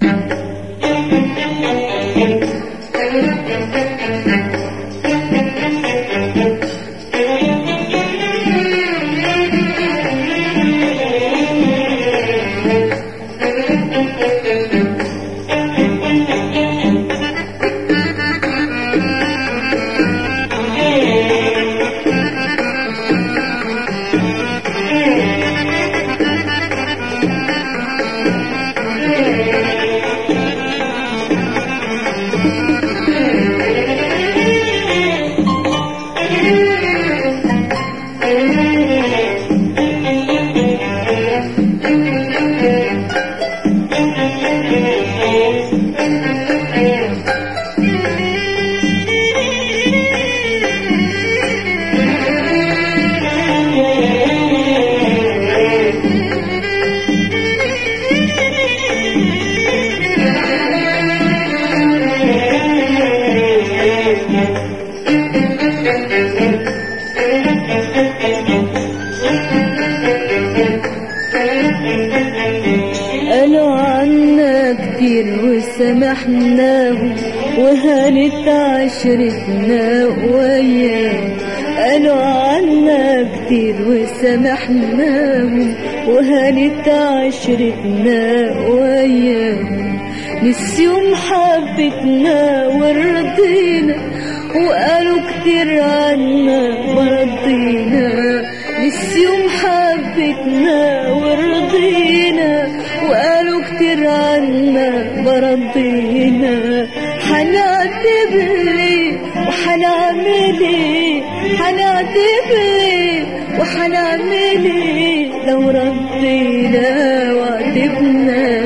قالوا عنا كتير وسامحناهم وهانت عشرتنا وياهم. قالوا عنا كتير وسامحناهم وهانت عشرتنا وياهم. نسيوا محبتنا ورضينا وقالوا كتير عنا ورضينا. نسيوا محبتنا ورضينا وقالوا كتير عنا برضينا. حنعتب ليه وحنعمل ايه؟ حنعتب ليه وحنعمل ايه لو ردينا وعتبنا؟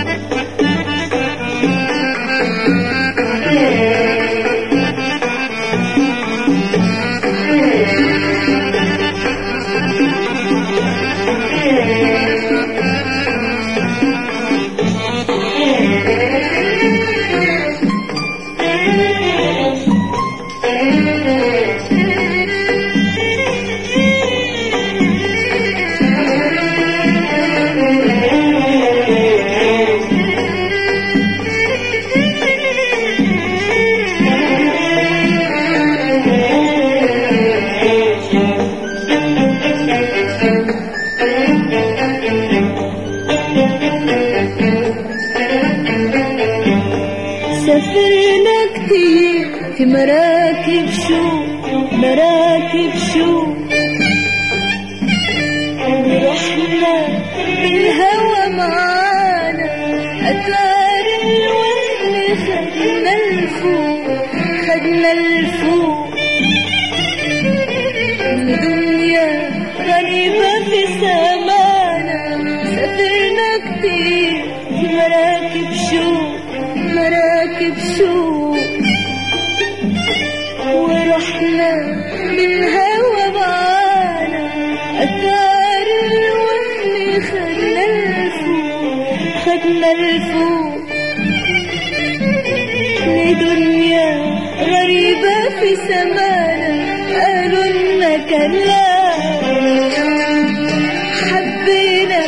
سافرنا كتير في مراكب شوق ورحنا بالهوى معانا أطار الوهم خدنا لفوق من دنيا غريبة في سمانا. سافرنا كتير في مراكب شوق ورحنا بالهوى معانا أثار الوهم خدنا لفوق لدنيا غريبة في سمانا. قالوا لنا كلام حبينا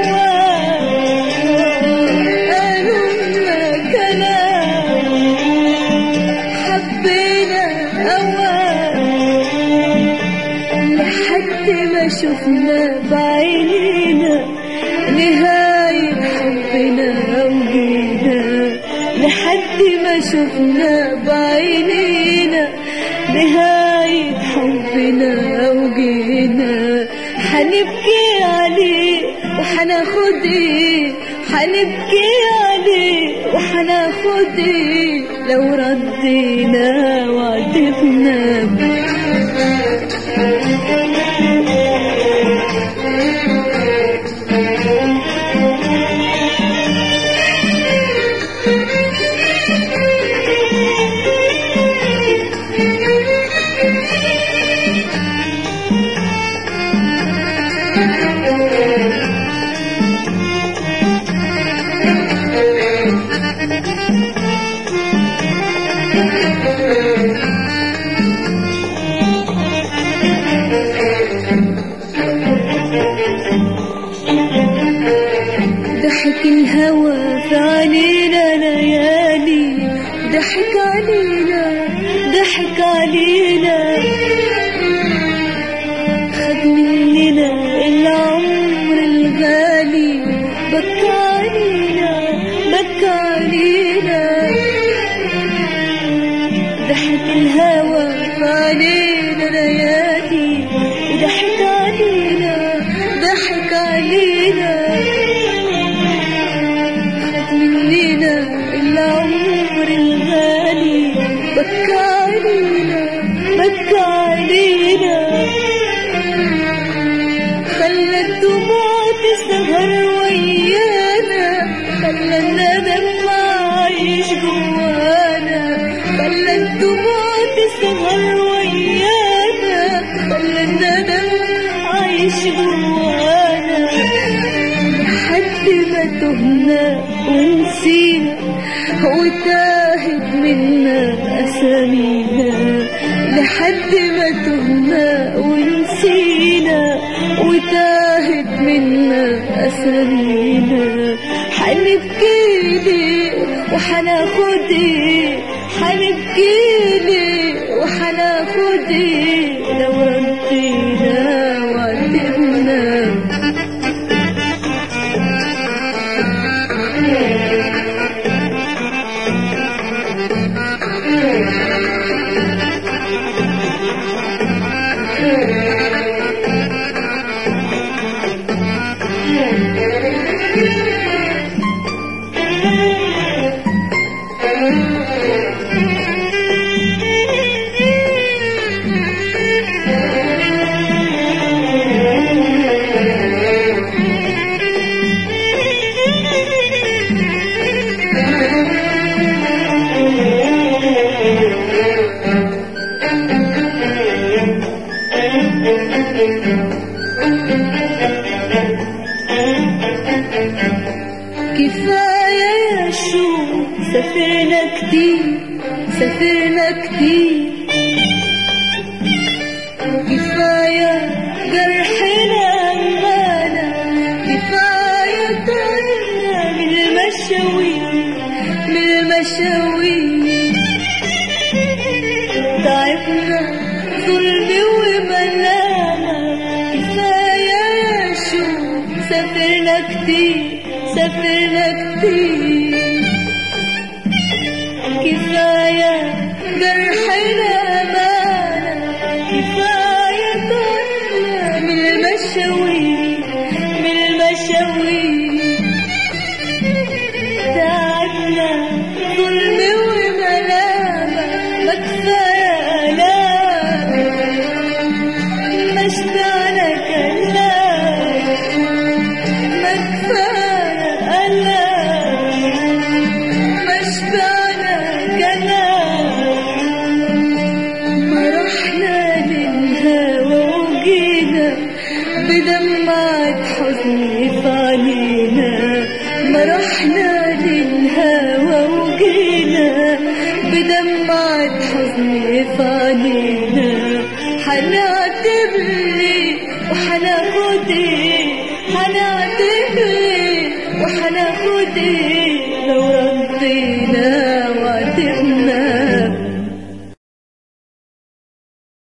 شفنا بعينينا نهاية حبنا وجينا. لحد ما شفنا بعينينا نهاية حبنا وجينا. حنبكي عليه وحناخد ايه؟ حنبكي عليه وحناخد ايه لو ردينا وعتبنا؟ في عنينا ليالي، ضحك علينا ضحك علينا، خد مننا العمر الغالي، بكى علينا بكى علينا، ضحك الهوى في علينا ليالي، ضحك علينا ضحك علينا، خد مننا العمر الغالي، بكى علينا بكى علينا، خلى الدموع تسهر ويانا، خلى الندم عايش جوانا، خلى الدموع تسهر ويانا، خلى الندم عايش جوانا، لحد ما تهنا ونسينا وتاهت منا أسامينا، لحد ما تهنا ونسينا وتاهت منا أسامينا، حنبكيلي وحناخدي، حنبكيلي وحناخدي، لو رضينا وعدنا. كفاية يا شو سافرنا كتير سافرنا كتير، كفاية جرحنا أمانا، كفاية تعبنا من المشاوير من المشاوير، تعبنا ظلم وملامة، كفاية يا شو سافرنا كتير سافرنا كتير، كفاية جرحنا أمانا، كفاية تعبنا من المشاوير من المشاوير، تعبنا ظلم وملامة، ما كفاية آلام، ما اشبعنا كلام، ما كفاية ما شبعنا كلام، ما رحنا للهوى وجينا بدمعة حزن في عينينا، ما رحنا للهوى وجينا بدمعة حزن في عينينا، حنعتبري وحناخدي، حنعتبري وحناخدي،